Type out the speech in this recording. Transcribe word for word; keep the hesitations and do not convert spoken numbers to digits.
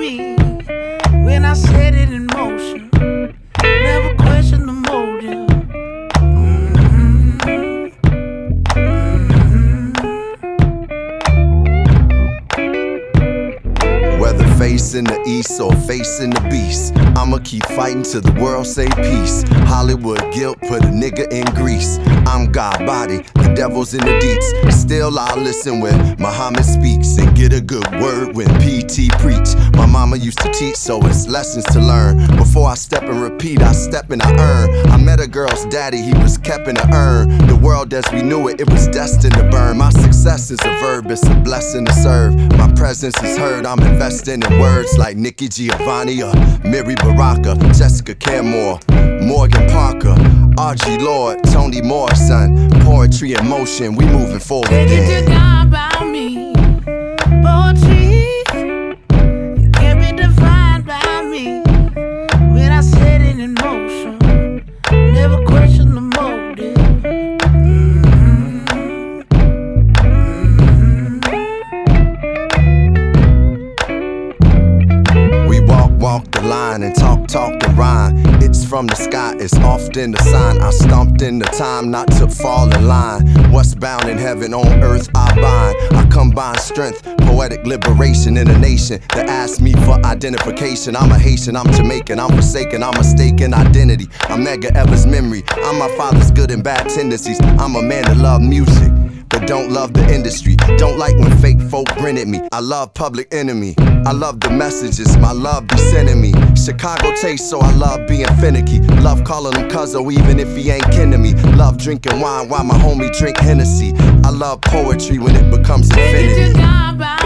me when I set it in motion. Never question the motive. Mm-hmm. Mm-hmm. Whether facing the east or facing the beast, I'ma keep fighting till the world say peace. Hollywood guilt put a nigga in grease. I'm God body, the devil's in the deeps. Still I'll listen when Muhammad speaks and get a good word when P T preach. My mama used to teach, so it's lessons to learn. Before I step and repeat, I step and I earn. I met a girl's daddy, he was kept in the urn. The world as we knew it, it was destined to burn. My success is a verb, it's a blessing to serve. My presence is heard, I'm investing in words like Nikki Giovanni or Mary Baraka, Jessica Caramore, Morgan Parker, R G Lord, Toni Morrison. Poetry in motion, we moving forward. Take it to God about me. Poetry, it can't be defined by me. When I set it in motion, never question the motive. Mm-hmm. Mm-hmm. We walk, walk the line and talk, talk the rhyme. It's from the sky, it's often the sign. I stomped in the time not to fall in line. What's bound in heaven, on earth I bind. I combine strength, poetic liberation in a nation that asks me for identification. I'm a Haitian, I'm Jamaican, I'm forsaken, I'm mistaken identity. I'm Medgar Evers' memory, I'm my father's good and bad tendencies. I'm a man that love music, but don't love the industry. Don't like when fake folk grin at me. I love Public Enemy. I love the messages my love be sending me. Chicago taste, so I love being finicky. Love calling him cuzzo even if he ain't kin to me. Love drinking wine while my homie drink Hennessy. I love poetry when it becomes infinity.